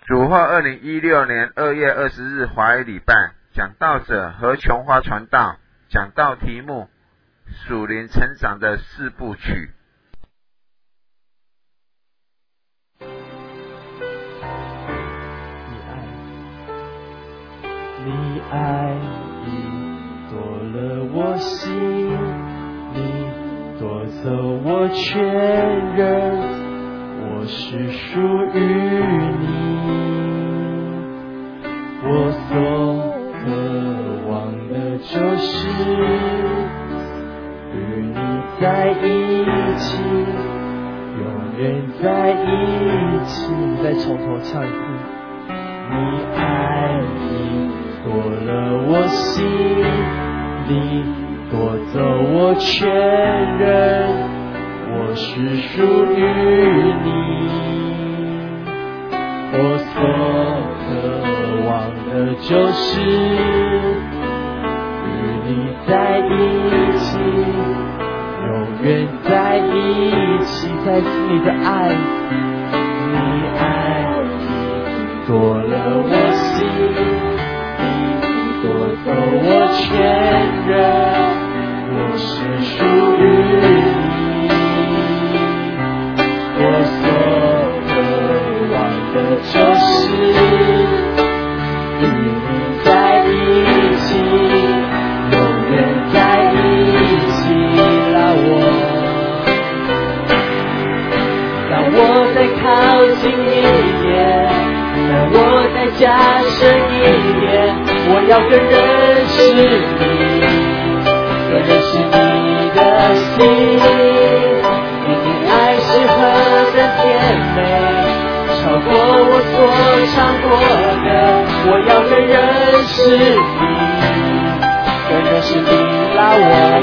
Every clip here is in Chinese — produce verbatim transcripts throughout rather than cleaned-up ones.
主后二零一六年二月二十日华语礼拜，讲道者何琼花传道，讲道题目属灵成长的四部曲。 你爱已夺了我心，你夺走我全人，我是属于你。我所渴望的就是与你在一起，永远在一起。再从头唱一次。你爱已夺了我心，你夺走我全人，我是属于你。我所渴望的就是与你在一起，永远在一起。再次你的爱，你爱已夺了我心，你夺走我全人，我是属于你。我所渴望的就是与你在一起，永远在一起。让我让我再靠近一点，让我再加深一点，我要更认识你，更认识你的心。你的爱是何等甜美，超过我所尝过的，我要更认识你，更认识你。让我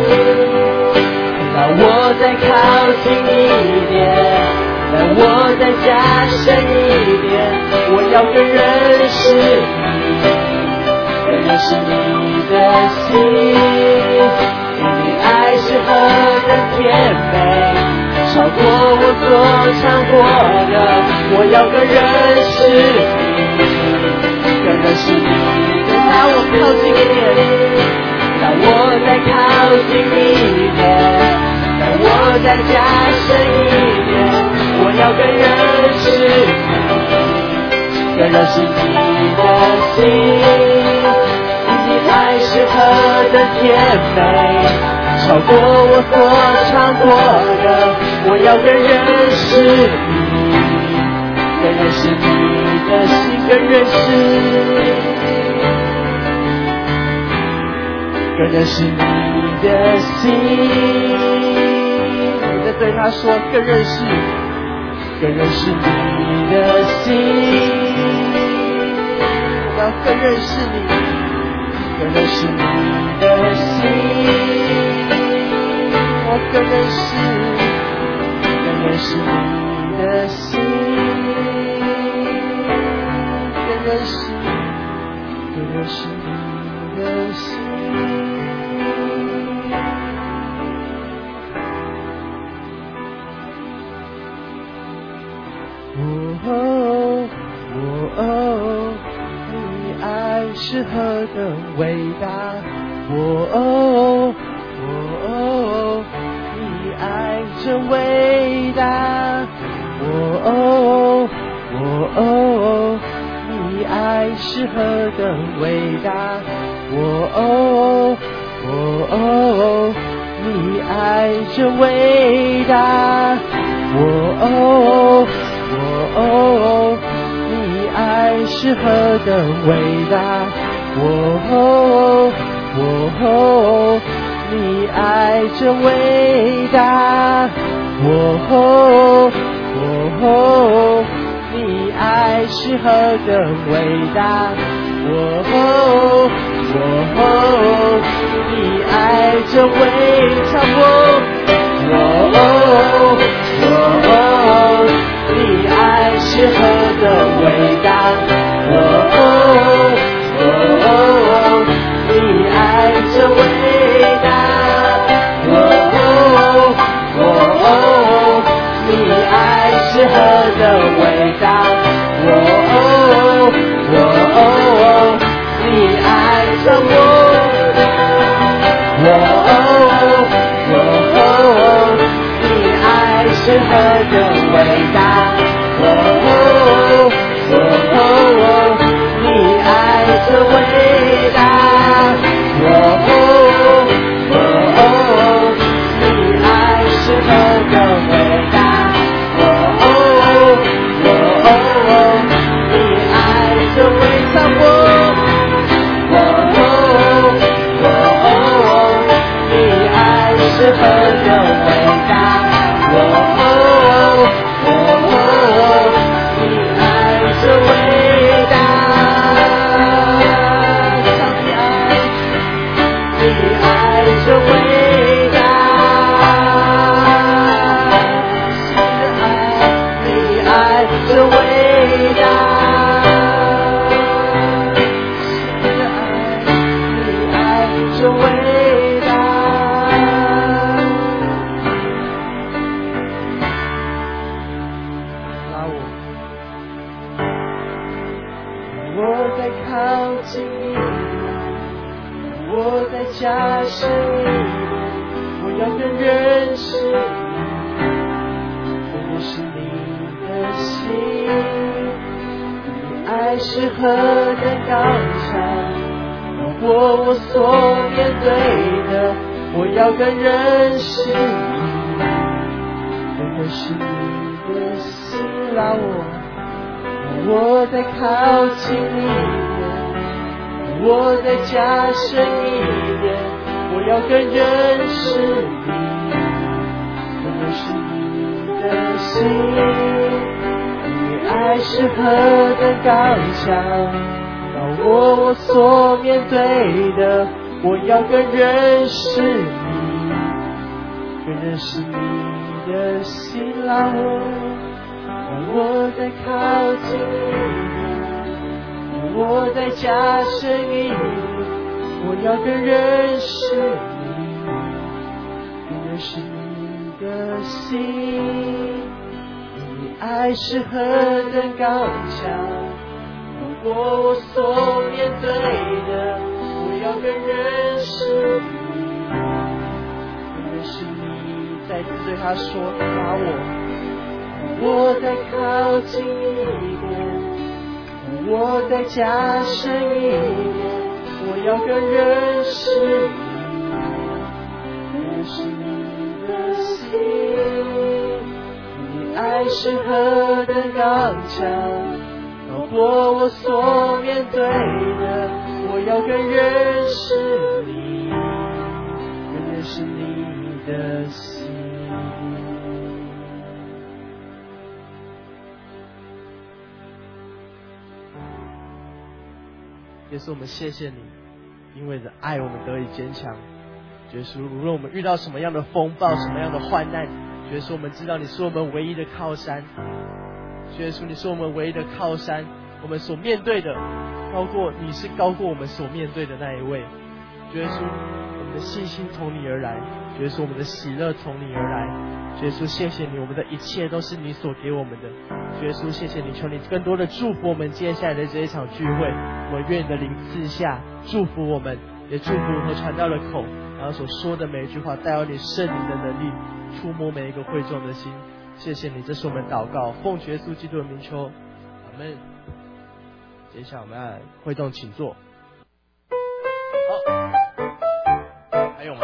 让我再靠近一点，让我再加深一点，我要更认识你，更认识你的心。你的爱是何等甜美，超过我所尝过的，我要更认识你，更认识你。让我靠近一点，让我再靠近一点，让我再加深一点，我要更认识你，更认识你的心。你的爱是何等甜美，超过我所尝过的，我要更认识你，更认识你的心，更认识，更认识你的心。我在对他说，更认识，更认识你的心。我要更认识你，更认识你的心。我更认识，更认识你的心，更认识，更认识你的心。哦哦，你爱是何等伟大！哦哦，你爱真伟大！哦哦，你爱是何等伟大！哦哦，你爱真伟大！哦哦，你爱是何等伟大！哦哦，你爱真伟大！哦哦，你爱是何等伟大！哦哦，你爱真伟大！哦哦，你爱是何等伟大！哦哦，你爱真伟大！哦哦，你爱是何等伟大！哦你爱是何等伟大，你爱是伟大，你爱是何等伟大，你爱是伟大，你爱是何等伟大，加深一点，我要更认识你，更认识你的心。你爱是何等高强，超过我所面对的，我要更认识你，更认识你的心。让我，我再靠近你。我再加深一点，我要更认识你，更认识你的心。你爱是何等高强，超过我所面对的，我要更认识你，更认识你的心。让我，让我再靠近你。我再加深一点，我要更认识你，更认识你的心。你爱是何等高强，超过我所面对的，我要更认识你，更认识你。再次对他说，把我，我再靠近一点。我再加深一点，我要更认识你，认识你的心。你爱是何等高强，超过我所面对的，我要更认识你，更认识你的心。耶稣，我们谢谢你，因为的爱我们得以坚强。耶稣，无论我们遇到什么样的风暴，什么样的患难，耶稣，我们知道你是我们唯一的靠山。耶稣，你是我们唯一的靠山，我们所面对的高过你是高过我们所面对的那一位。耶稣，我们的信心从你而来，耶稣，我们的喜乐从你而来。耶稣，谢谢你，我们的一切都是你所给我们的。耶稣，谢谢你，求你更多的祝福我们接下来的这一场聚会。我愿你的灵赐下，祝福我们，也祝福和传道的口，然后所说的每一句话带有你圣灵的能力，触摸每一个会众的心。谢谢你，这是我们祷告，奉耶稣基督的名求，阿们。接下来我们要会众请坐。好，还有吗？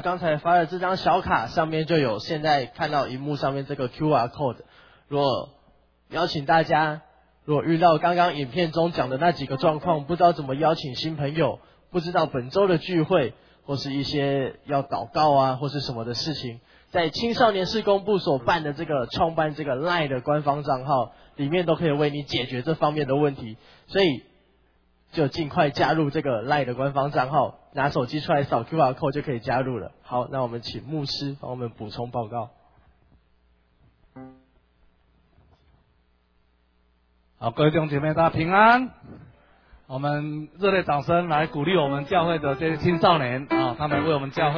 刚才发的这张小卡上面就有现在看到荧幕上面这个 Q R code。如果邀请大家，如果遇到刚刚影片中讲的那几个状况，不知道怎么邀请新朋友，不知道本周的聚会或是一些要祷告啊或是什么的事情，在青少年事工部所办的这个创办这个 LINE 的官方账号里面都可以为你解决这方面的问题，所以就尽快加入这个 LINE 的官方账号，拿手机出来扫 Q R code 就可以加入了。好，那我们请牧师帮我们补充报告。 好，各位弟兄姐妹，大家平安。我们热烈掌声来鼓励我们教会的这些青少年啊，他们为我们教会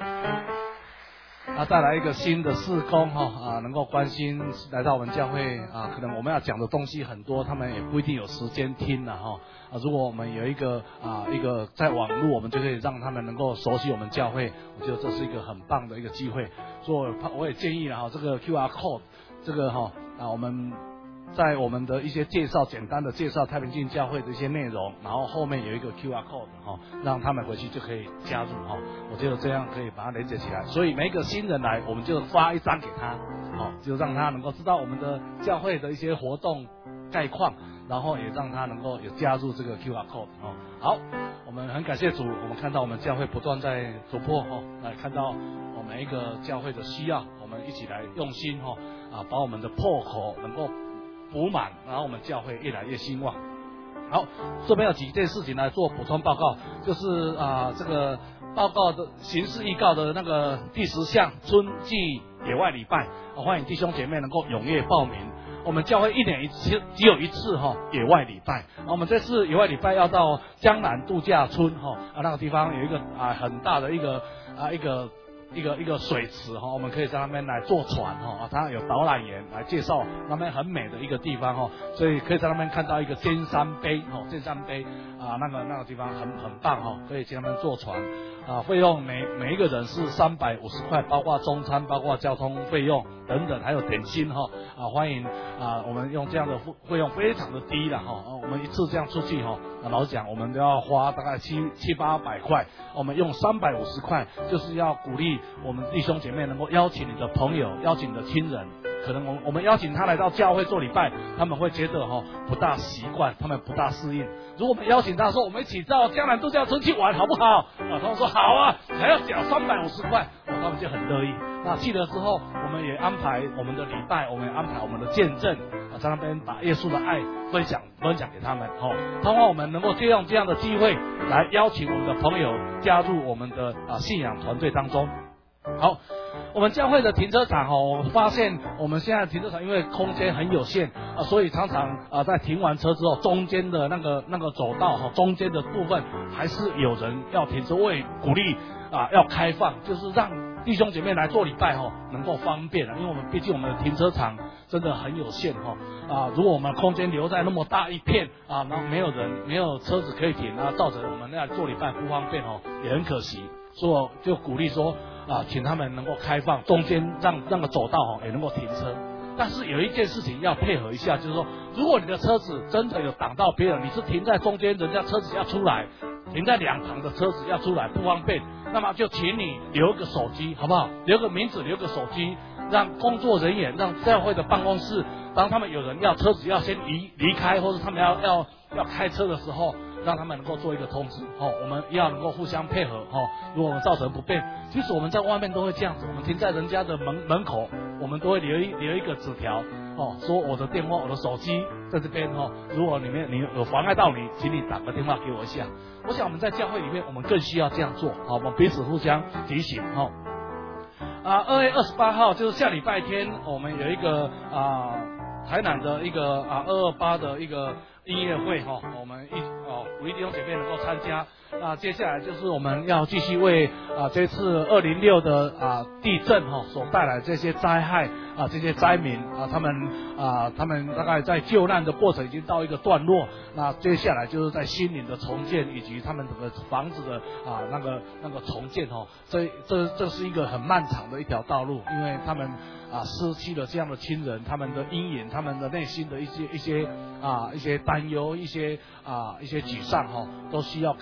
啊带来一个新的事工哈啊，能够关心来到我们教会啊，可能我们要讲的东西很多，他们也不一定有时间听了哈啊。如果我们有一个啊一个在网络，我们就可以让他们能够熟悉我们教会，我觉得这是一个很棒的一个机会。所以我也建议了哈，这个 Q R code 这个哈啊我们。在我们的一些介绍，简单的介绍太平径教会的一些内容，然后后面有一个 Q R code 哈、哦，让他们回去就可以加入哈、哦。我觉得这样可以把它连接起来。所以每一个新人来，我们就发一张给他，好、哦，就让他能够知道我们的教会的一些活动概况，然后也让他能够有加入这个 Q R code 哦。好，我们很感谢主，我们看到我们教会不断在突破哈，来看到我们一个教会的需要，我们一起来用心哈啊，把我们的破口能够补满，然后我们教会越来越兴旺。好，这边有几件事情来做补充报告，就是啊，这个报告的形式预告的那个第十项春季野外礼拜，啊、欢迎弟兄姐妹能够踊跃报名。我们教会一年一次，只有一次哈、哦、野外礼拜。啊，我们这次野外礼拜要到江南度假村哈、哦、啊那个地方有一个啊很大的一个啊一个。一个一个水池哈，我们可以在那边来坐船哈，它有导览员来介绍那边很美的一个地方哈，所以可以在那边看到一个尖山碑哈，尖山碑啊，那个那个地方很很棒哈，可以去那边坐船啊，费用每每一个人是三百五十块，包括中餐，包括交通费用等等，还有点心哈啊，欢迎啊，我们用这样的费用非常的低了哈，我们一次这样出去哈，老实讲我们都要花大概七七八百块，我们用三百五十块，就是要鼓励我们弟兄姐妹能够邀请你的朋友，邀请你的亲人，可能我我们邀请他来到教会做礼拜，他们会觉得哈、哦、不大习惯，他们不大适应。如果我们邀请他说我们一起到江南度假村去玩好不好？啊，他们说好啊，还要缴三百五十块，哦，他们就很乐意。那去了之后，我们也安排我们的礼拜，我们也安排我们的见证啊，在那边把耶稣的爱分享分享给他们。哦，盼望我们能够借用这样的机会来邀请我们的朋友加入我们的啊信仰团队当中。好，我们教会的停车场哦，我发现我们现在停车场因为空间很有限啊，所以常常啊在停完车之后，中间的那个那个走道哈，中间的部分还是有人要停车位，鼓励啊要开放，就是让弟兄姐妹来做礼拜哈能够方便啊，因为我们毕竟我们的停车场真的很有限哈啊，如果我们空间留在那么大一片啊，然后没有人没有车子可以停啊，造成我们那做礼拜不方便哦，也很可惜，所以我就鼓励说。啊，请他们能够开放中间让那个走道哦也能够停车，但是有一件事情要配合一下，就是说，如果你的车子真的有挡到别人，你是停在中间，人家车子要出来，停在两旁的车子要出来不方便，那么就请你留个手机，好不好？留个名字，留个手机，让工作人员，让教会的办公室，当他们有人要车子要先离离开，或者他们要要要开车的时候。让他们能够做一个通知，哦，我们要能够互相配合，哦，如果我们造成不便，其实我们在外面都会这样子，我们停在人家的门门口，我们都会留一留一个纸条，哦，说我的电话、我的手机在这边，哦，如果里面你有妨碍到你，请你打个电话给我一下。我想我们在教会里面，我们更需要这样做，好，我们彼此互相提醒，哦。啊，二月二十八号就是下礼拜天，我们有一个啊台南的一个啊二二八的一个音乐会哈、哦，我们一哦鼓励弟兄姐妹能够参加。那接下来就是我们要继续为啊这次二零六的啊地震哈、哦、所带来这些灾害啊这些灾民啊他们啊他们大概在救难的过程已经到一个段落，那接下来就是在心灵的重建以及他们整个房子的啊那个那个重建哈，这这这是一个很漫长的一条道路，因为他们啊失去了这样的亲人，他们的阴影，他们的内心的一些一些啊一些担忧，一些啊一些沮丧哈，都需要更多的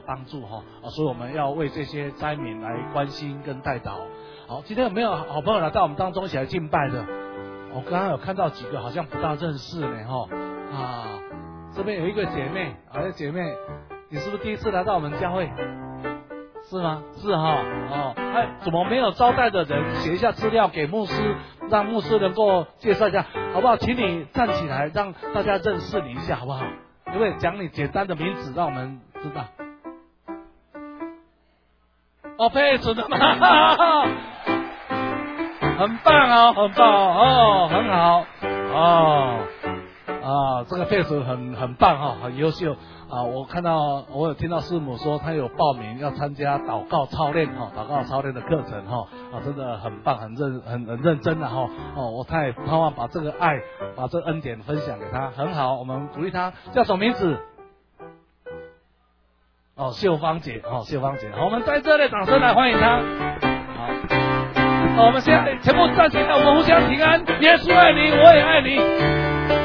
帮助哈，啊，所以我们要为这些灾民来关心跟代祷。好，今天有没有好朋友来到我们当中一起来敬拜的？我刚刚有看到几个好像不大认识呢哈啊，这边有一个姐妹，啊，这姐妹，你是不是第一次来到我们教会？是吗？是哈，哦，哎，怎么没有招待的人写一下资料给牧师，让牧师能够介绍一下，好不好？请你站起来，让大家认识你一下，好不好？可不可以讲你简单的名字，让我们知道？哦，佩准的吗？很棒哦，很棒哦，很好哦，啊，这个佩准很很棒哈，很优秀。啊，我看到我有听到师母说，她有报名要参加祷告操练哈，祷告操练的课程哈，啊，真的很棒，很认很很认真的哈，哦，我太盼望把这个爱，把这个恩典分享给她，很好，我们鼓励她，叫什么名字？哦，秀芳姐，哦，秀芳姐，好，我们在这里掌声来欢迎她。好，好，我们现在全部站起来，我们互相平安，耶稣爱你，我也爱你。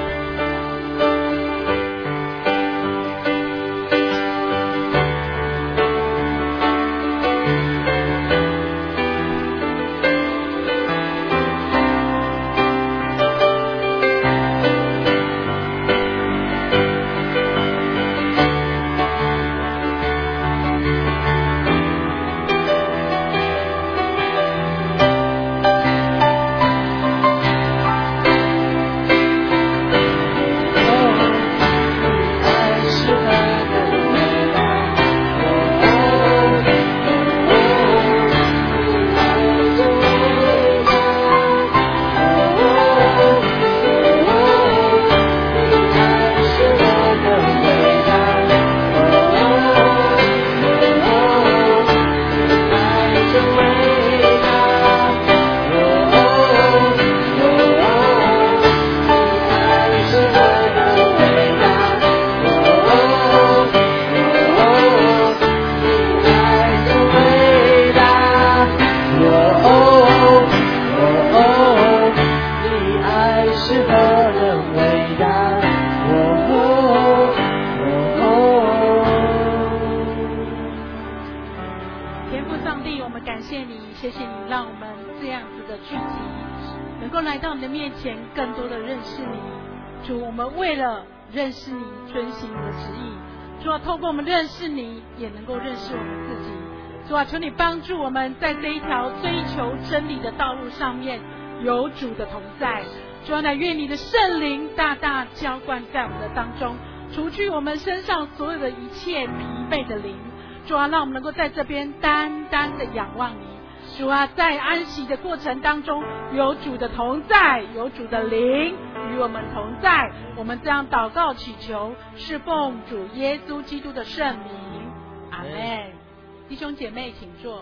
主啊，求你帮助我们在这一条追求真理的道路上面有主的同在。主啊，愿你的圣灵大大浇灌在我们的当中，除去我们身上所有的一切疲惫的灵。主啊，让我们能够在这边单单的仰望你。主啊，在安息的过程当中有主的同在，有主的灵与我们同在。我们这样祷告祈求，是奉主耶稣基督的圣名，阿们。弟兄姐妹请坐。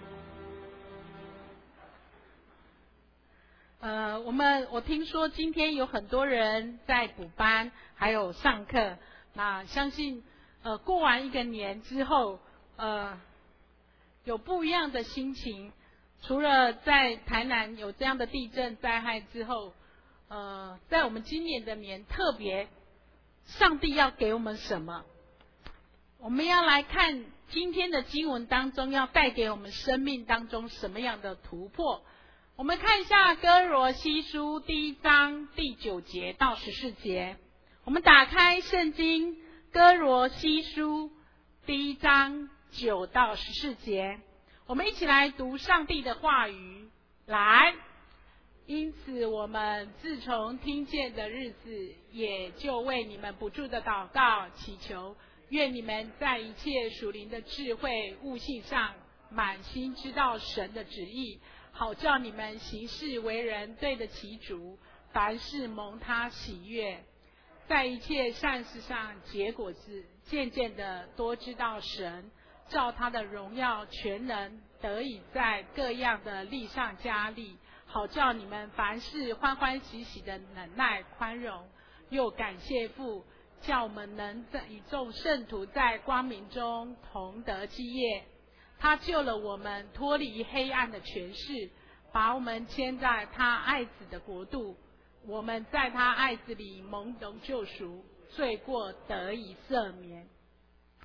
呃，我们我听说今天有很多人在补班，还有上课。那相信呃过完一个年之后，呃有不一样的心情。除了在台南有这样的地震灾害之后，呃，在我们今年的年特别，上帝要给我们什么？我们要来看今天的经文当中要带给我们生命当中什么样的突破。我们看一下哥罗西书第一章第九节到十四节。我们打开圣经哥罗西书第一章九到十四节，我们一起来读上帝的话语。来，因此我们自从听见的日子，也就为你们不住的祷告祈求，愿你们在一切属灵的智慧悟性上满心知道神的旨意，好叫你们行事为人对得起主，凡事蒙他喜悦，在一切善事上结果子，渐渐的多知道神，照他的荣耀全能，得以在各样的力上加力，好叫你们凡事欢欢喜喜的忍耐宽容，又感谢父，叫我们能在与众圣徒在光明中同得基业。他救了我们脱离黑暗的权势，把我们牵在他爱子的国度。我们在他爱子里蒙得救赎，罪过得以赦免。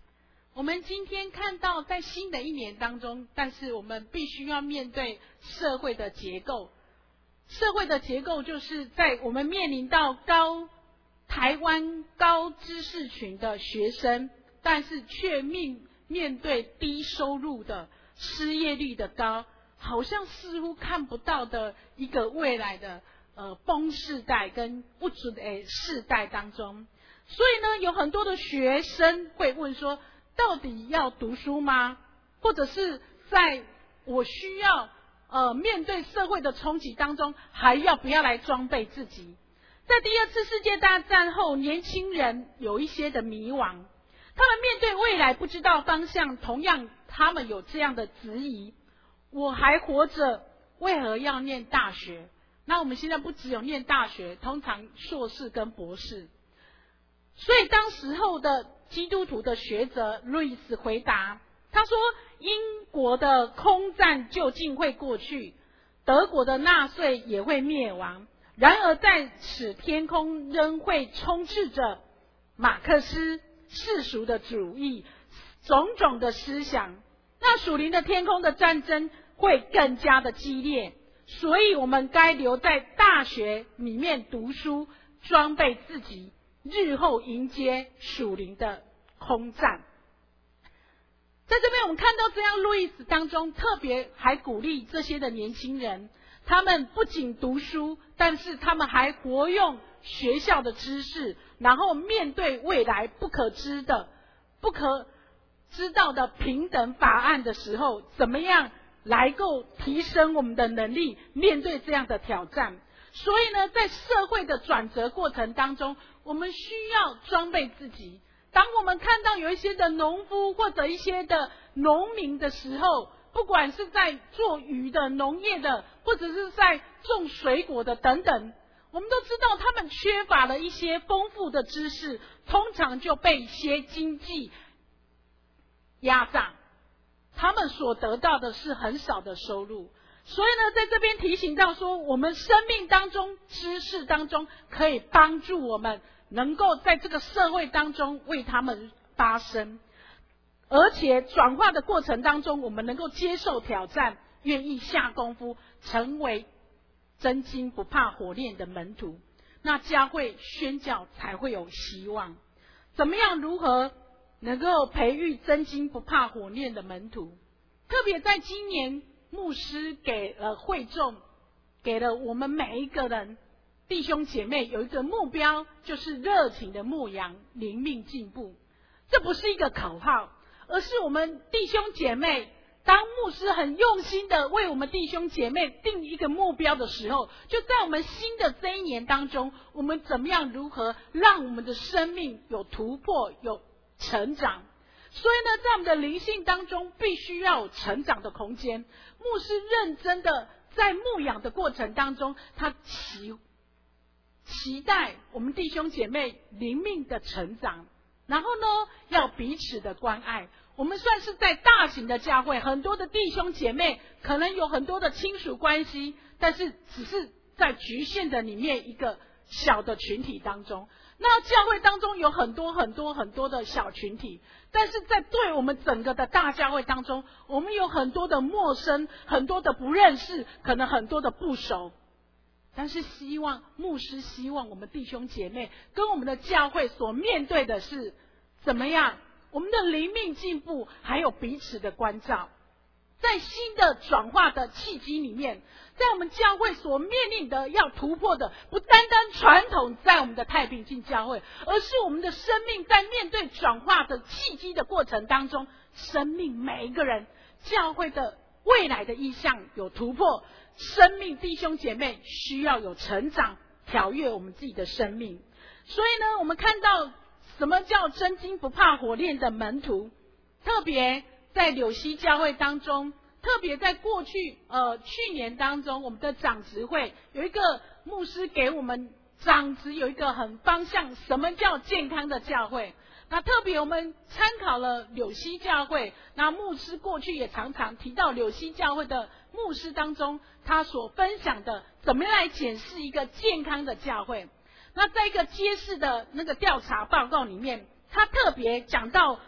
我们今天看到在新的一年当中，但是我们必须要面对社会的结构。社会的结构就是在我们面临到高台湾高知识群的学生，但是却面面对低收入的失业率的高，好像似乎看不到的一个未来的呃崩世代跟不准的世代当中。所以呢，有很多的学生会问说，到底要读书吗？或者是在我需要呃面对社会的冲击当中，还要不要来装备自己？在第二次世界大战后，年轻人有一些的迷惘，他们面对未来不知道方向，同样他们有这样的质疑：我还活着，为何要念大学？那我们现在不只有念大学，通常硕士跟博士。所以当时候的基督徒的学者路易斯回答，他说英国的空战究竟会过去，德国的纳粹也会灭亡，然而在此天空仍会充斥着马克思世俗的主义种种的思想，那属灵的天空的战争会更加的激烈，所以我们该留在大学里面读书，装备自己，日后迎接属灵的空战。在这边我们看到这样路易斯当中特别还鼓励这些的年轻人，他们不仅读书，但是他们还活用学校的知识，然后面对未来不可知的不可知道的平等法案的时候，怎么样来够提升我们的能力，面对这样的挑战。所以呢，在社会的转折过程当中，我们需要装备自己。当我们看到有一些的农夫或者一些的农民的时候，不管是在做鱼的、农业的，或者是在种水果的等等，我们都知道他们缺乏了一些丰富的知识，通常就被一些经济压榨，他们所得到的是很少的收入。所以呢，在这边提醒到说，我们生命当中、知识当中，可以帮助我们能够在这个社会当中为他们发声，而且转化的过程当中，我们能够接受挑战，愿意下功夫，成为真金不怕火炼的门徒，那教会宣教才会有希望。怎么样如何能够培育真金不怕火炼的门徒？特别在今年，牧师给了会众，给了我们每一个人弟兄姐妹有一个目标，就是热情的牧养，灵命进步。这不是一个口号，而是我们弟兄姐妹，当牧师很用心的为我们弟兄姐妹定一个目标的时候，就在我们新的这一年当中，我们怎么样如何让我们的生命有突破，有成长。所以呢，在我们的灵性当中必须要有成长的空间。牧师认真的在牧养的过程当中，他期期待我们弟兄姐妹灵命的成长，然后呢，要彼此的关爱。我们算是在大型的教会，很多的弟兄姐妹可能有很多的亲属关系，但是只是在局限的里面一个小的群体当中。那教会当中有很多很多很多的小群体，但是在对我们整个的大教会当中，我们有很多的陌生，很多的不认识，可能很多的不熟。但是希望牧师希望我们弟兄姐妹跟我们的教会所面对的是怎么样我们的灵命进步，还有彼此的关照。在新的转化的契机里面，在我们教会所面临的要突破的，不单单传统在我们的太平进教会，而是我们的生命在面对转化的契机的过程当中，生命每一个人教会的未来的意向有突破，生命弟兄姐妹需要有成长，跳跃我们自己的生命。所以呢，我们看到什么叫真金不怕火炼的门徒，特别在柳溪教会当中，特别在过去呃去年当中，我们的长执会有一个牧师给我们长执有一个很方向，什么叫健康的教会。那特别我们参考了柳溪教会，那牧师过去也常常提到柳溪教会的牧师当中，他所分享的怎么样来检视一个健康的教会。那在一个揭示的那个调查报告里面，他特别讲到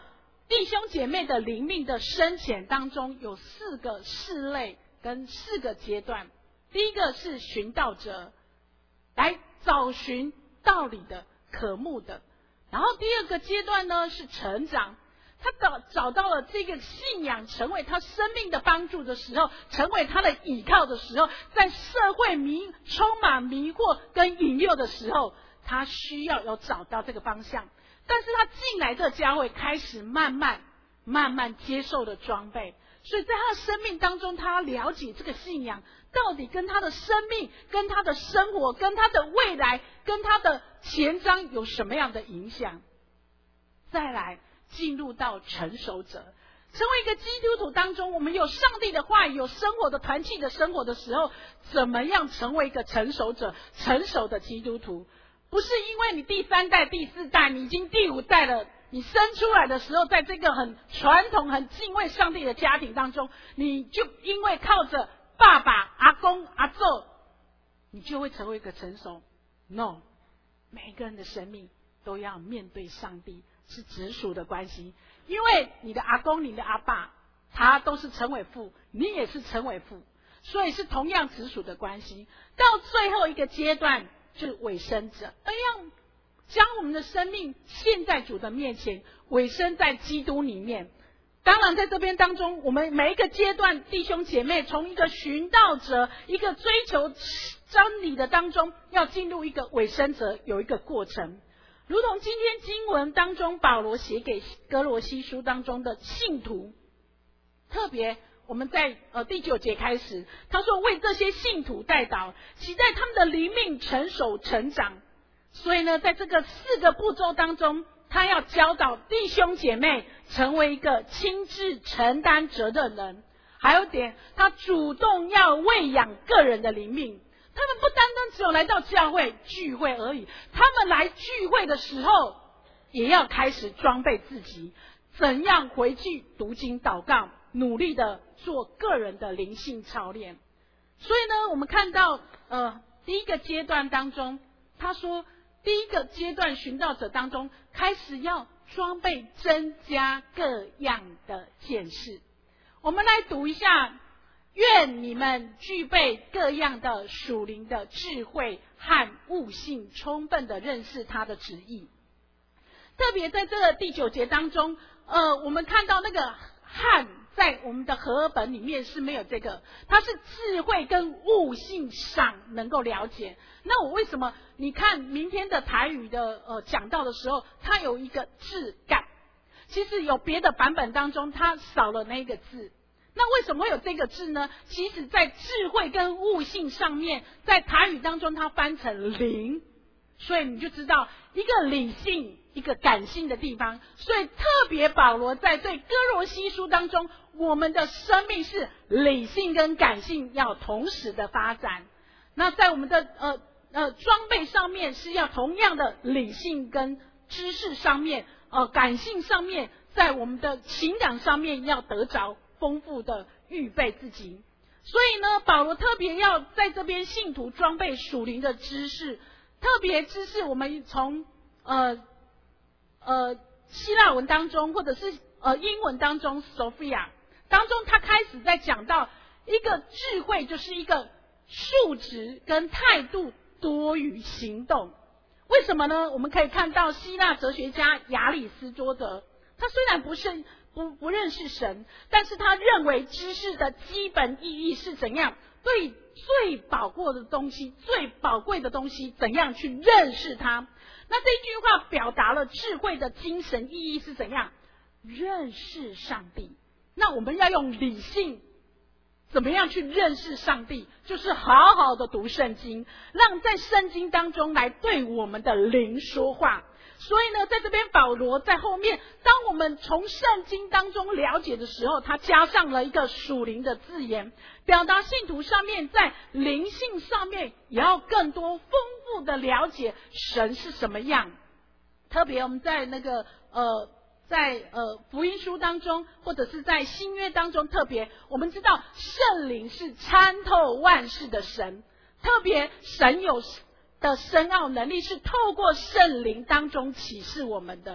弟兄姐妹的灵命的深浅当中有四个事类跟四个阶段。第一个是寻道者，来找寻道理的、渴慕的。然后第二个阶段呢是成长，他找找到了这个信仰成为他生命的帮助的时候，成为他的倚靠的时候，在社会迷充满迷惑跟引诱的时候，他需要有找到这个方向。但是他进来这教会，开始慢慢慢慢接受了装备，所以在他的生命当中，他了解这个信仰到底跟他的生命、跟他的生活、跟他的未来、跟他的前瞻有什么样的影响。再来进入到成熟者，成为一个基督徒当中，我们有上帝的话语，有生活的团契的生活的时候，怎么样成为一个成熟者、成熟的基督徒？不是因为你第三代、第四代，你已经第五代了，你生出来的时候，在这个很传统、很敬畏上帝的家庭当中，你就因为靠着爸爸、阿公、阿祖，你就会成为一个成熟。No， 每一个人的生命都要面对上帝，是直属的关系。因为你的阿公、你的阿爸，他都是陈伟父，你也是陈伟父，所以是同样直属的关系。到最后一个阶段，就是委身者，而要将我们的生命献在主的面前，委身在基督里面。当然在这边当中，我们每一个阶段弟兄姐妹从一个寻道者，一个追求真理的当中，要进入一个委身者，有一个过程。如同今天经文当中保罗写给哥罗西书当中的信徒，特别我们在呃第九节开始，他说为这些信徒代祷，期待他们的灵命成熟成长。所以呢，在这个四个步骤当中，他要教导弟兄姐妹成为一个亲自承担责任人。还有点，他主动要喂养个人的灵命。他们不单单只有来到教会聚会而已，他们来聚会的时候，也要开始装备自己，怎样回去读经祷告，努力的做个人的灵性操练。所以呢，我们看到呃第一个阶段当中，他说第一个阶段寻道者当中，开始要装备增加各样的见识。我们来读一下，愿你们具备各样的属灵的智慧和悟性，充分的认识他的旨意。特别在这个第九节当中，呃，我们看到那个汉在我们的和合本里面是没有这个，它是智慧跟悟性上能够了解。那我为什么你看明天的台语的呃讲到的时候，它有一个质感，其实有别的版本当中它少了那个字。那为什么会有这个字呢？其实在智慧跟悟性上面，在台语当中它翻成灵，所以你就知道一个理性一个感性的地方。所以特别保罗在对哥罗西书当中，我们的生命是理性跟感性要同时的发展。那在我们的呃呃装备上面是要同样的理性跟知识上面，呃感性上面，在我们的情感上面要得着丰富的预备自己。所以呢，保罗特别要在这边信徒装备属灵的知识，特别知识我们从呃呃希腊文当中或者是呃英文当中 Sophia 当中，他开始在讲到一个智慧就是一个数值跟态度多于行动。为什么呢？我们可以看到希腊哲学家亚里斯多德，他虽然不是不不认识神，但是他认为知识的基本意义是怎样对最宝贵的东西最宝贵的东西怎样去认识它。那这句话表达了智慧的精神意义是怎样认识上帝。那我们要用理性怎么样去认识上帝，就是好好的读圣经，让在圣经当中来对我们的灵说话。所以呢，在这边保罗在后面，当我们从圣经当中了解的时候，他加上了一个属灵的字眼，表达信徒上面在灵性上面也要更多丰富的了解神是什么样。特别我们在那个呃在呃福音书当中，或者是在新约当中，特别我们知道圣灵是参透万事的神，特别神有的深奥能力是透过圣灵当中启示我们的。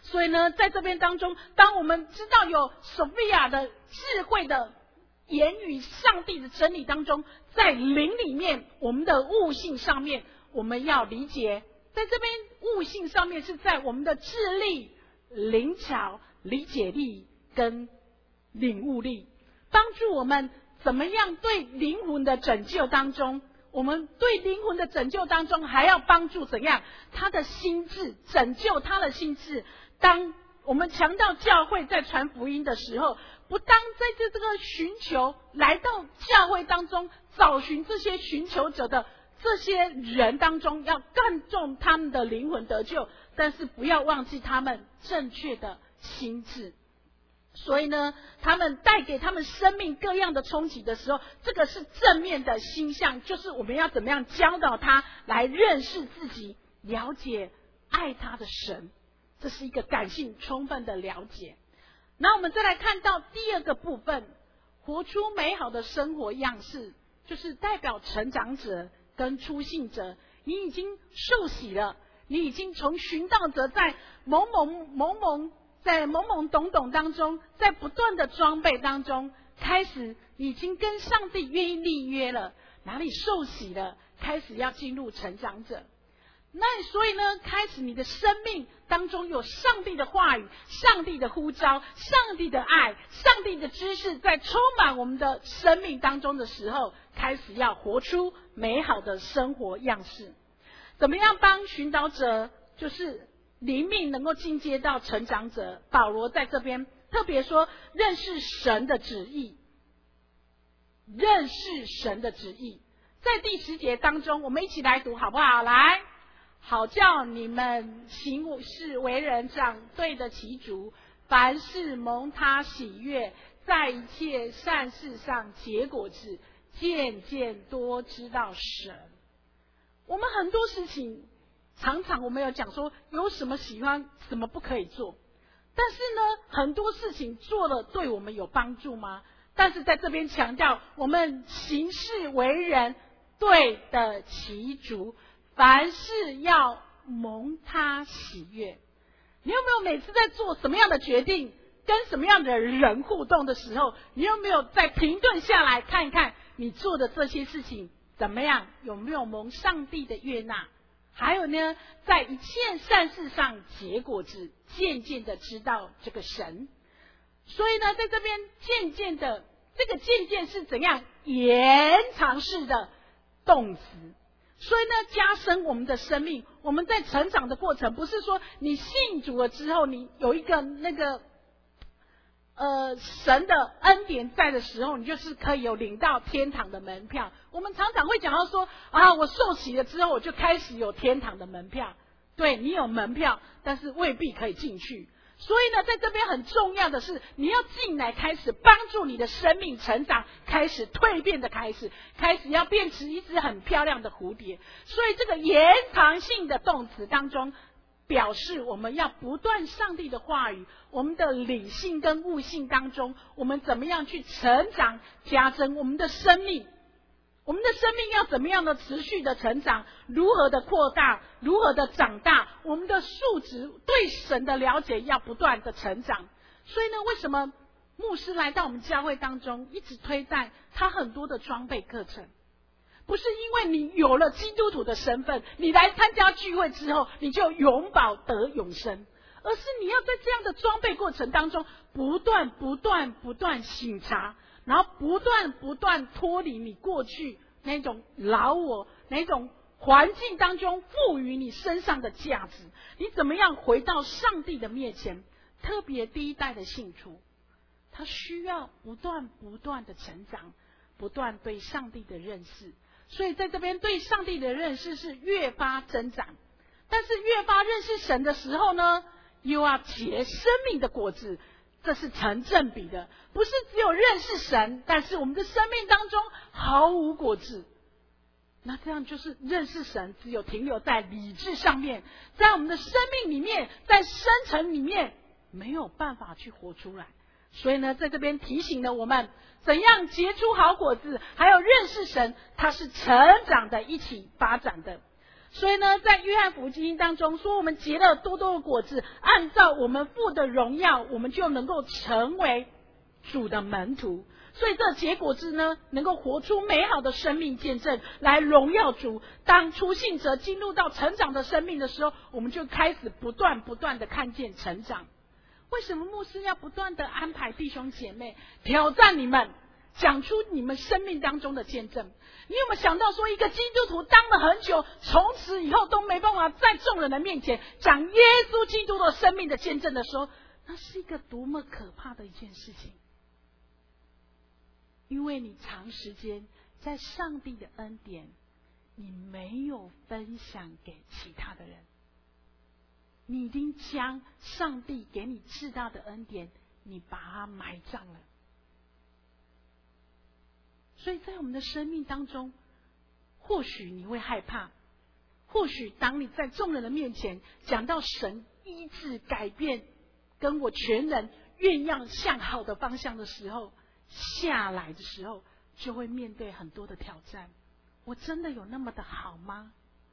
所以呢，在这边当中，当我们知道有索菲亚的智慧的言语，上帝的真理当中，在灵里面，我们的悟性上面，我们要理解，在这边悟性上面是在我们的智力、灵巧、理解力跟领悟力，帮助我们怎么样对灵魂的拯救当中，我们对灵魂的拯救当中，还要帮助怎样他的心智，拯救他的心智。当我们强调教会在传福音的时候，不当在这这个寻求来到教会当中找寻这些寻求者的这些人当中，要看重他们的灵魂得救，但是不要忘记他们正确的心智。所以呢，他们带给他们生命各样的冲击的时候，这个是正面的心象，就是我们要怎么样教导他来认识自己，了解爱他的神，这是一个感性充分的了解。那我们再来看到第二个部分，活出美好的生活样式，就是代表成长者跟初信者，你已经受洗了，你已经从寻道者在懵懵懵懵在懵懵懂懂当中，在不断的装备当中，开始已经跟上帝愿意立约了，哪里受洗了，开始要进入成长者。那所以呢，开始你的生命当中有上帝的话语、上帝的呼召、上帝的爱、上帝的知识在充满我们的生命当中的时候，开始要活出美好的生活样式。怎么样帮寻导者就是灵命能够进阶到成长者？保罗在这边特别说，认识神的旨意，认识神的旨意。在第十节当中，我们一起来读好不好？来，好叫你们行事为人长对得起主，凡事蒙他喜悦，在一切善事上结果子，渐渐多知道神。我们很多事情常常我们有讲说有什么喜欢，什么不可以做，但是呢，很多事情做了对我们有帮助吗？但是在这边强调，我们行事为人对得起主，凡事要蒙他喜悦。你有没有每次在做什么样的决定，跟什么样的人互动的时候，你有没有再停顿下来看一看你做的这些事情怎么样，有没有蒙上帝的悦纳？还有呢，在一切善事上结果子，渐渐的知道这个神。所以呢，在这边渐渐的，这个渐渐是怎样延长式的动词，所以呢，加深我们的生命。我们在成长的过程，不是说你信主了之后，你有一个那个呃神的恩典在的时候，你就是可以有领到天堂的门票。我们常常会讲到说啊，我受洗了之后，我就开始有天堂的门票。对，你有门票，但是未必可以进去。所以呢，在这边很重要的是，你要进来开始帮助你的生命成长，开始蜕变的开始，开始要变成一只很漂亮的蝴蝶。所以这个延长性的动词当中，表示我们要不断上帝的话语，我们的理性跟悟性当中，我们怎么样去成长，加增我们的生命。我们的生命要怎么样的持续的成长，如何的扩大，如何的长大，我们的素质对神的了解要不断的成长。所以呢，为什么牧师来到我们教会当中一直推赞他很多的装备课程？不是因为你有了基督徒的身份，你来参加聚会之后你就永保得永生，而是你要在这样的装备过程当中不断不断不断省察，然后不断不断脱离你过去那种老我，那种环境当中赋予你身上的价值，你怎么样回到上帝的面前？特别第一代的信徒，他需要不断不断的成长，不断对上帝的认识。所以在这边对上帝的认识是越发增长，但是越发认识神的时候呢，又要结生命的果子，这是成正比的。不是只有认识神，但是我们的生命当中毫无果子，那这样就是认识神只有停留在理智上面，在我们的生命里面，在深层里面没有办法去活出来。所以呢，在这边提醒了我们怎样结出好果子，还有认识神，它是成长的，一起发展的。 所以呢，在约翰福音当中说，我们结了多多的果子，按照我们父的荣耀，我们就能够成为主的门徒。所以这结果子呢，能够活出美好的生命见证，来荣耀主。当初信者进入到成长的生命的时候，我们就开始不断不断的看见成长。为什么牧师要不断的安排弟兄姐妹挑战你们，讲出你们生命当中的见证？你有没有想到说，一个基督徒当了很久，从此以后都没办法在众人的面前讲耶稣基督的生命的见证的时候，那是一个多么可怕的一件事情。因为你长时间在上帝的恩典，你没有分享给其他的人，你已经将上帝给你至大的恩典，你把它埋葬了。所以在我们的生命当中，或许你会害怕，或许当你在众人的面前讲到神医治改变跟我全人愿样向好的方向的时候，下来的时候就会面对很多的挑战。我真的有那么的好吗？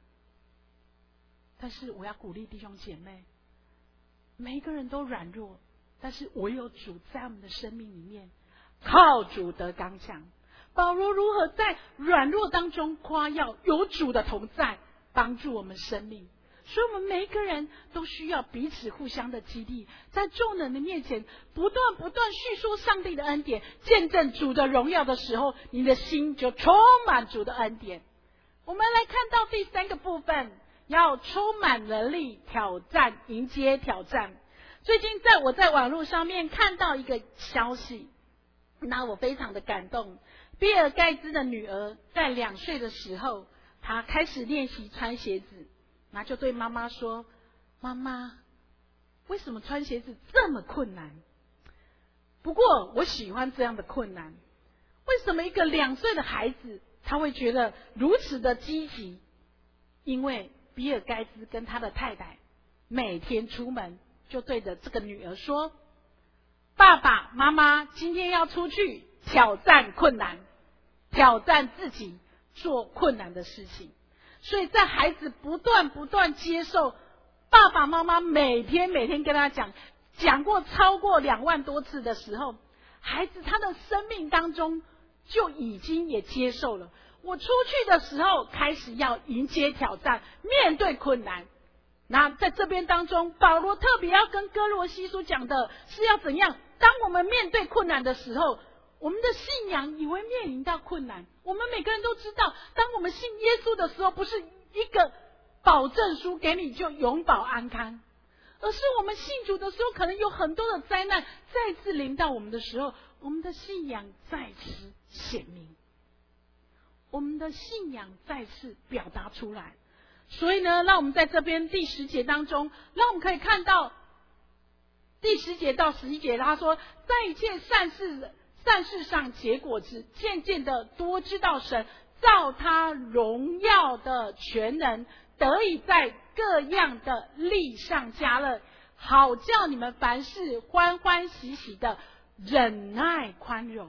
但是我要鼓励弟兄姐妹，每一个人都软弱，但是我有主在我们的生命里面，靠主得刚强。保罗如何在软弱当中夸耀有主的同在，帮助我们生命。所以我们每一个人都需要彼此互相的激励，在众人的面前不断不断叙述上帝的恩典，见证主的荣耀的时候，你的心就充满主的恩典。我们来看到第三个部分，要充满能力，挑战，迎接挑战。最近在我在网络上面看到一个消息，那我非常的感动。比尔盖茨的女儿在两岁的时候，她开始练习穿鞋子，那就对妈妈说：妈妈，为什么穿鞋子这么困难？不过我喜欢这样的困难。为什么一个两岁的孩子他会觉得如此的积极？因为比尔盖茨跟他的太太每天出门就对着这个女儿说：爸爸妈妈今天要出去挑战困难，挑战自己做困难的事情。所以在孩子不断不断接受爸爸妈妈每天每天跟他讲，讲过超过两万多次的时候，孩子他的生命当中就已经也接受了，我出去的时候开始要迎接挑战，面对困难。那在这边当中，保罗特别要跟哥罗西书讲的是要怎样，当我们面对困难的时候，我们的信仰也会面临到困难。我们每个人都知道，当我们信耶稣的时候，不是一个保证书给你就永保安康，而是我们信主的时候，可能有很多的灾难再次临到我们的时候，我们的信仰再次显明，我们的信仰再次表达出来。所以呢，让我们在这边第十节当中，让我们可以看到第十节到十一节，他说，在一切善事善事上结果子，渐渐的多知道神造他荣耀的全能，得以在各样的力上加乐，好叫你们凡事欢欢喜喜的忍耐宽容。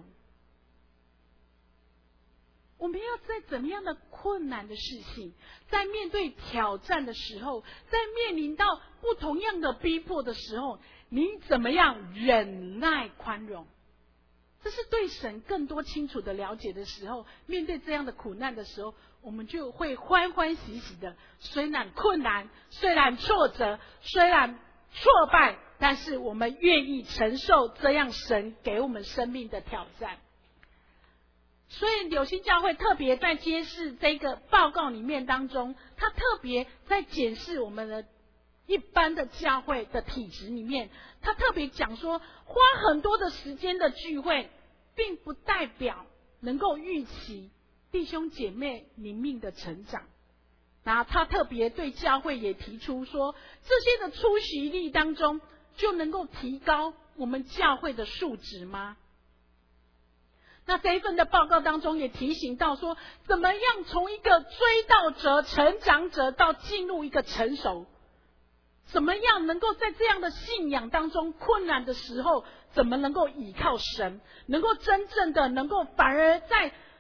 我们要在怎么样的困难的事情，在面对挑战的时候，在面临到不同样的逼迫的时候，你怎么样忍耐宽容？这是对神更多清楚的了解的时候，面对这样的苦难的时候，我们就会欢欢喜喜的，虽然困难，虽然挫折，虽然挫败，但是我们愿意承受这样神给我们生命的挑战。所以柳信教会特别在揭示这个报告里面当中，他特别在检视我们的一般的教会的体制里面，他特别讲说，花很多的时间的聚会，并不代表能够预期弟兄姐妹灵命的成长。然后他特别对教会也提出说，这些的出席率当中就能够提高我们教会的素质吗？那这一份的报告当中也提醒到说，怎么样从一个追悼者、成长者到进入一个成熟，怎么样能够在这样的信仰当中困难的时候，怎么能够倚靠神，能够真正的能够反而在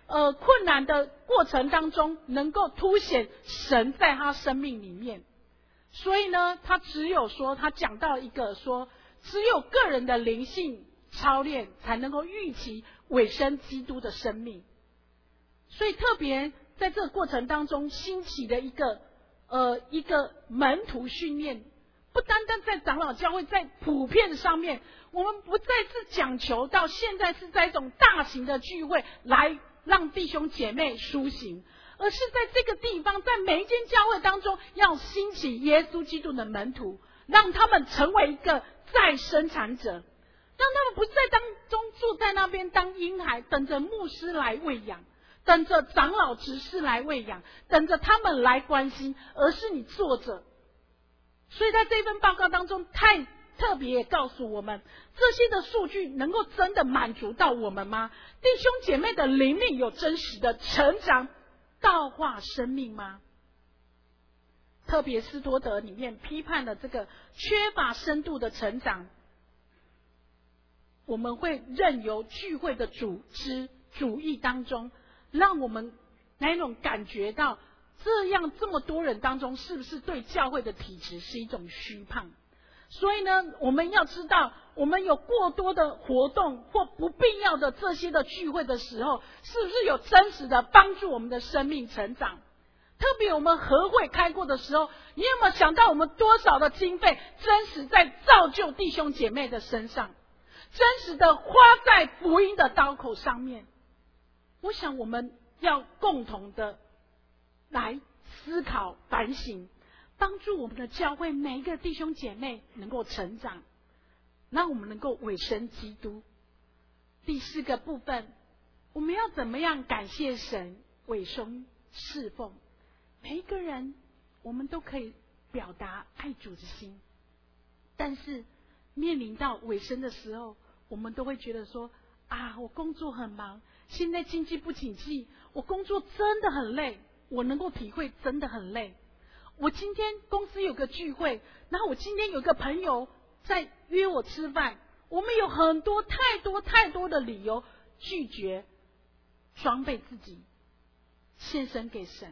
呃困难的过程当中，能够凸显神在他生命里面。所以呢，他只有说，他讲到一个说，只有个人的灵性操练，才能够预期委身基督的生命。所以特别在这个过程当中兴起的一个呃一个门徒训练，不单单在长老教会，在普遍上面，我们不再是讲求到现在是在一种大型的聚会来让弟兄姐妹苏醒，而是在这个地方，在每一间教会当中，要兴起耶稣基督的门徒，让他们成为一个再生产者，让他们不是在当中住在那边当婴孩，等着牧师来喂养，等着长老执事来喂养，等着他们来关心，而是你坐着。所以在这份报告当中，太特别也告诉我们，这些的数据能够真的满足到我们吗？弟兄姐妹的灵命有真实的成长道化生命吗？特别斯多德里面批判了这个缺乏深度的成长，我们会任由聚会的组织主义当中，让我们那种感觉到这样这么多人当中，是不是对教会的体质是一种虚胖？所以呢，我们要知道，我们有过多的活动或不必要的这些的聚会的时候，是不是有真实的帮助我们的生命成长？特别我们合会开过的时候，你有没有想到我们多少的经费真实在造就弟兄姐妹的身上，真实的花在福音的刀口上面？我想我们要共同的来思考反省，帮助我们的教会每一个弟兄姐妹能够成长，让我们能够委身基督。第四个部分，我们要怎么样感谢神，委身侍奉？每一个人我们都可以表达爱主的心，但是面临到委身的时候，我们都会觉得说啊，我工作很忙，现在经济不景气，我工作真的很累，我能够体会真的很累。我今天公司有个聚会，然后我今天有个朋友在约我吃饭，我们有很多太多太多的理由拒绝装备自己献身给神。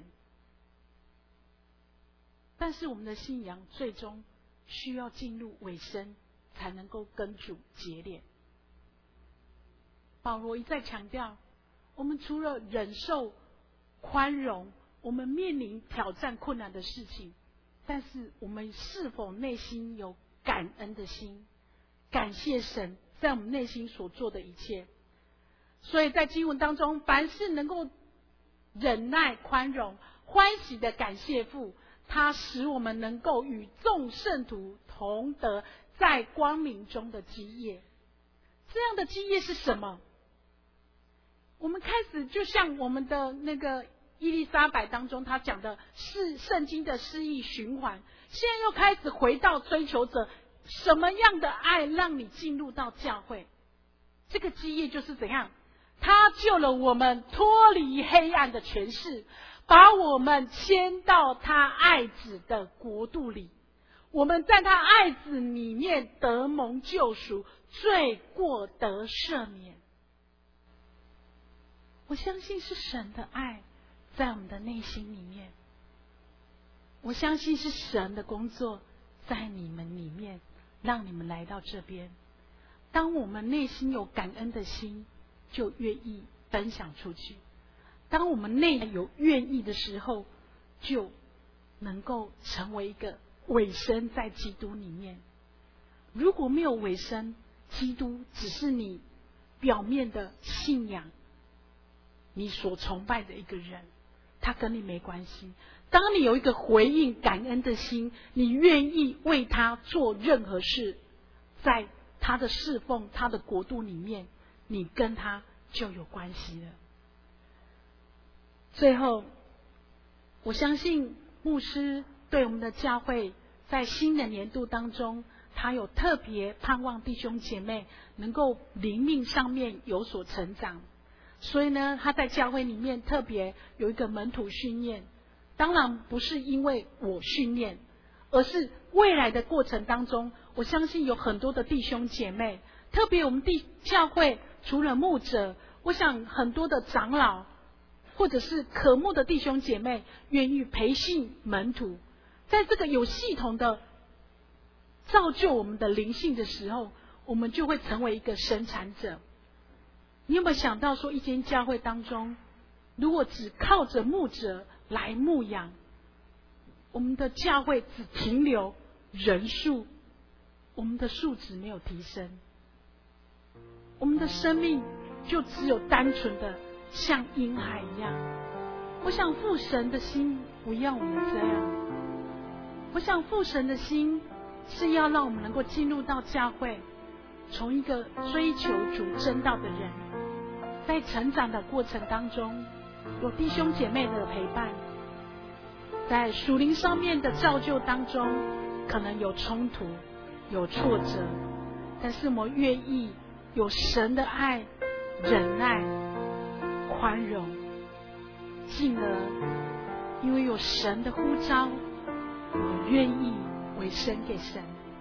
但是我们的信仰最终需要进入尾声，才能够跟主结连。保罗一再强调，我们除了忍受宽容，我们面临挑战困难的事情，但是我们是否内心有感恩的心，感谢神在我们内心所做的一切？所以在经文当中，凡是能够忍耐宽容，欢喜的感谢父，他使我们能够与众圣徒同得在光明中的基业。这样的基业是什么？我们开始就像我们的那个伊丽莎白当中他讲的是圣经的诗意循环，现在又开始回到追求者，什么样的爱让你进入到教会？这个基业就是怎样？他救了我们脱离黑暗的权势，把我们迁到他爱子的国度里，我们在他爱子里面得蒙救赎，罪过得赦免。我相信是神的爱在我们的内心里面，我相信是神的工作在你们里面，让你们来到这边。当我们内心有感恩的心，就愿意分享出去。当我们内有愿意的时候，就能够成为一个委身在基督里面。如果没有委身，基督只是你表面的信仰，你所崇拜的一个人，他跟你没关系。当你有一个回应感恩的心，你愿意为他做任何事，在他的侍奉他的国度里面，你跟他就有关系了。最后，我相信牧师对我们的教会在新的年度当中，他有特别盼望弟兄姐妹能够灵命上面有所成长，所以呢，他在教会里面特别有一个门徒训练。当然不是因为我训练，而是未来的过程当中，我相信有很多的弟兄姐妹，特别我们弟教会除了牧者，我想很多的长老或者是渴慕的弟兄姐妹愿意培训门徒，在这个有系统的造就我们的灵性的时候，我们就会成为一个生产者。你有没有想到说，一间教会当中，如果只靠着牧者来牧养，我们的教会只停留人数，我们的素质没有提升，我们的生命就只有单纯的像婴孩一样。我想父神的心不要我们这样，我想父神的心是要让我们能够进入到教会，从一个追求主真道的人，在成长的过程当中，有弟兄姐妹的陪伴，在属灵上面的造就当中，可能有冲突，有挫折，但是我们愿意有神的爱、忍耐、宽容，进而因为有神的呼召，我愿意委身给神。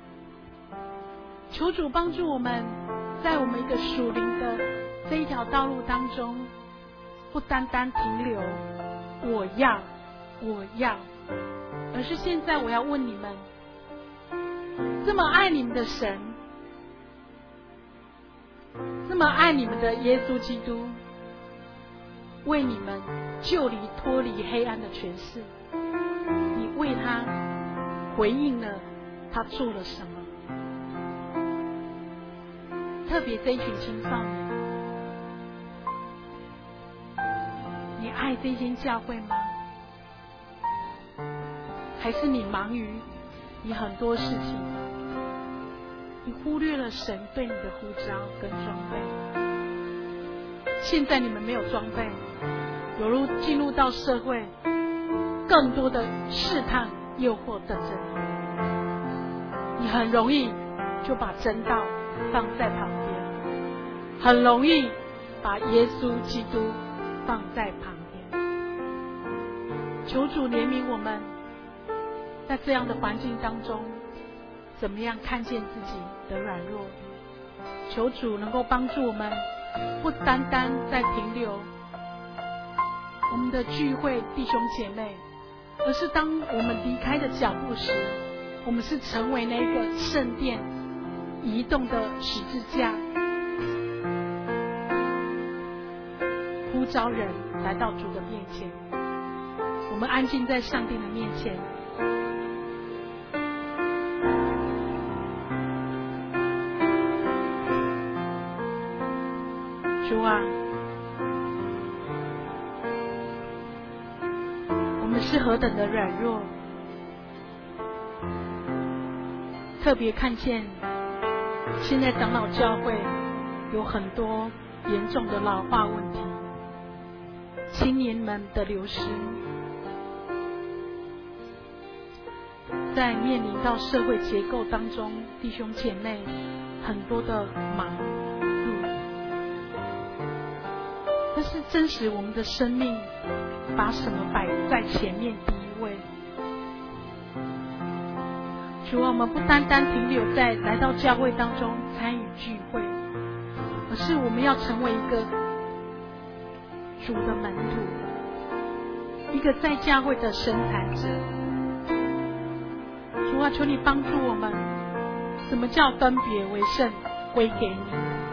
求主帮助我们，在我们一个属灵的这一条道路当中，不单单停留我要我要，而是现在我要问你们，这么爱你们的神，这么爱你们的耶稣基督，为你们救离脱离黑暗的权势，你为他回应了他做了什么？特别这一群青少年，你爱这间教会吗？还是你忙于你很多事情，你忽略了神对你的呼召跟装备？现在你们没有装备，有如进入到社会，更多的试探诱惑等着你，你很容易就把真道放在旁边，很容易把耶稣基督放在旁边。求主怜悯我们，在这样的环境当中，怎么样看见自己的软弱？求主能够帮助我们，不单单在停留我们的聚会弟兄姐妹，而是当我们离开的脚步时，我们是成为那个圣殿移动的十字架，呼召人来到主的面前。我们安静在上帝的面前，主啊，我们是何等的软弱，特别看见现在长老教会有很多严重的老化问题，青年们的流失，在面临到社会结构当中，弟兄姐妹很多的忙碌，但是真实我们的生命把什么摆在前面第一位？主啊，我们不单单停留在来到教会当中参与聚会，而是我们要成为一个主的门徒，一个在教会的生产者。主啊，求你帮助我们，什么叫分别为圣，归给你。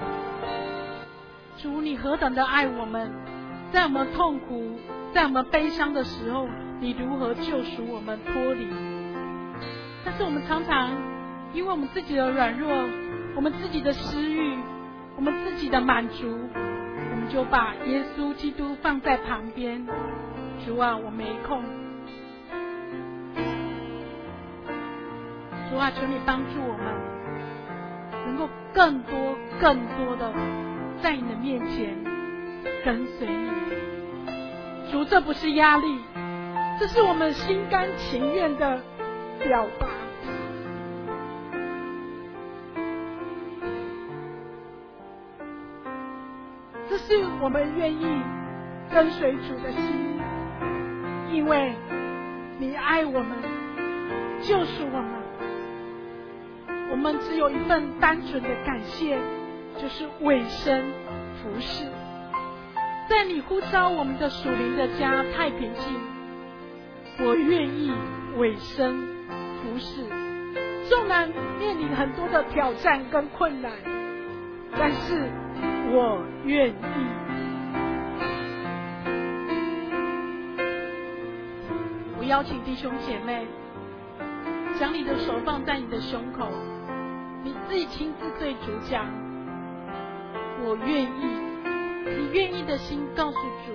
主，你何等的爱我们，在我们痛苦，在我们悲伤的时候，你如何救赎我们脱离？但是我们常常因为我们自己的软弱，我们自己的私欲，我们自己的满足，我们就把耶稣基督放在旁边。主啊，我没空。主啊，求你帮助我们，能够更多更多的在你的面前跟随你。主，这不是压力，这是我们心甘情愿的表达。这是我们愿意跟随主的心，因为你爱我们，救赎我们。我们只有一份单纯的感谢，就是委身服侍。 在你呼召我们的属灵的家太平静，我愿意委身服侍。纵然面临很多的挑战跟困难，但是我愿意。我邀请弟兄姐妹将你的手放在你的胸口，你自己亲自对主讲，我愿意。你愿意的心告诉主，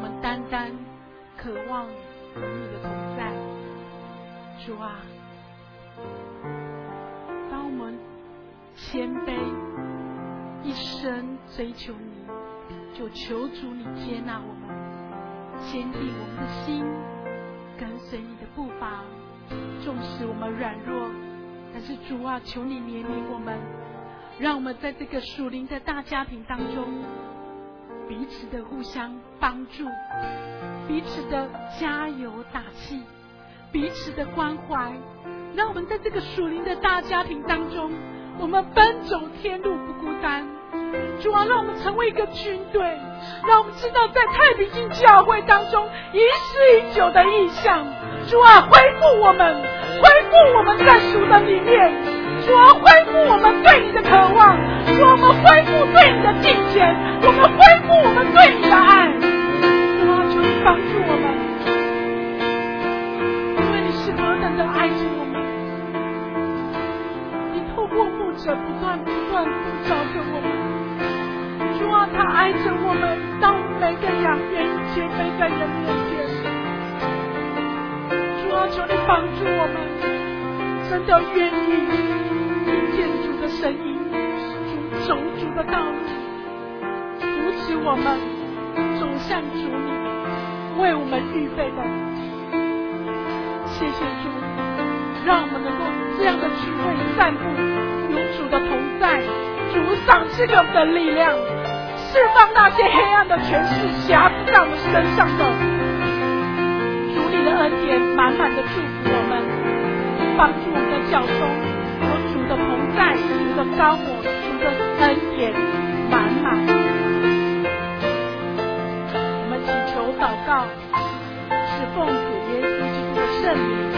们单单渴望你的同在。主啊，当我们谦卑一生追求你，就求主你接纳我们，坚定我们的心，跟随你的步伐。纵使我们软弱，但是主啊，求你怜悯我们，让我们在这个属灵的大家庭当中，彼此的互相帮助，彼此的加油打气，彼此的关怀，让我们在这个属灵的大家庭当中，我们奔走天路不孤单。主啊，让我们成为一个军队，让我们知道在太平境教会当中遗失已久的意象。主啊，恢复我们，恢复我们在主的里面。主啊，恢复我们对你的渴望。主啊，我们恢复对你的敬虔，我们恢复我们对你的爱。主啊，求你帮助我们，因为你是何等的爱着我们。你透过牧者不断不断呼召着我们。主啊，他爱着我们，当每个羊愿意谦卑在人面前。主啊，求你帮助我们，真的愿意听见主的声音，主走主的道路，扶持我们走向主你为我们预备的。谢谢主，让我们能够这样的聚会散布，有主的同在，主赏赐给我们的力量，释放那些黑暗的权势辖制在我们身上的。主你的恩典满满的祝福我们，帮助我们的脚中有主的同在，主的高抹，主的恩典满满。我们祈求祷告，是奉主耶稣基督的圣名。